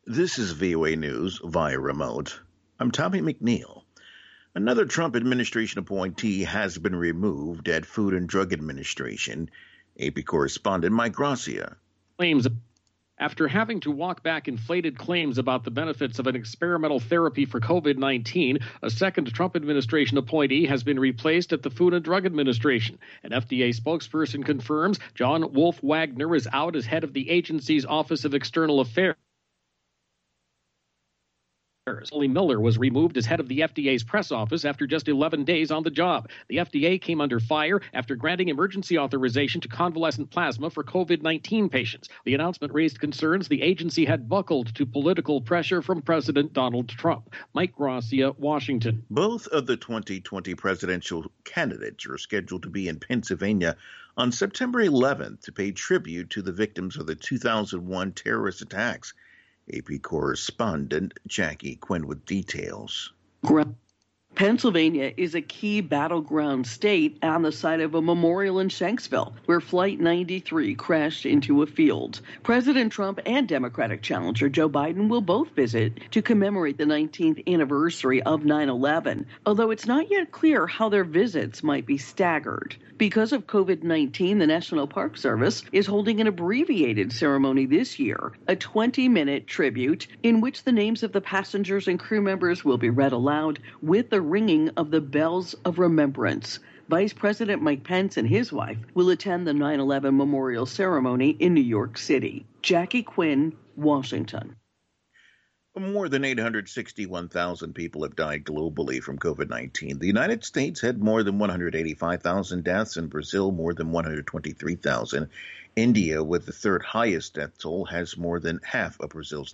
This is VOA News via remote. I'm Tommy McNeil. Another Trump administration appointee has been removed at Food and Drug Administration. AP correspondent Mike Gracia. Claims after having to walk back inflated claims about the benefits of an experimental therapy for COVID-19, a second Trump administration appointee has been replaced at the Food and Drug Administration. An FDA spokesperson confirms John Wolf Wagner is out as head of the agency's Office of External Affairs. Holly Miller was removed as head of the FDA's press office after just 11 days on the job. The FDA came under fire after granting emergency authorization to convalescent plasma for COVID-19 patients. The announcement raised concerns the agency had buckled to political pressure from President Donald Trump. Mike Gracia, Washington. Both of the 2020 presidential candidates are scheduled to be in Pennsylvania on September 11th to pay tribute to the victims of the 2001 terrorist attacks. AP correspondent Jackie Quinn with details. Pennsylvania is a key battleground state on the site of a memorial in Shanksville, where Flight 93 crashed into a field. President Trump and Democratic challenger Joe Biden will both visit to commemorate the 19th anniversary of 9/11, although it's not yet clear how their visits might be staggered. Because of COVID-19, the National Park Service is holding an abbreviated ceremony this year, a 20-minute tribute in which the names of the passengers and crew members will be read aloud with the ringing of the bells of remembrance. Vice President Mike Pence and his wife will attend the 9/11 memorial ceremony in New York City. Jackie Quinn, Washington. More than 861,000 people have died globally from COVID-19. The United States had more than 185,000 deaths, and Brazil more than 123,000. India, with the third highest death toll, has more than half of Brazil's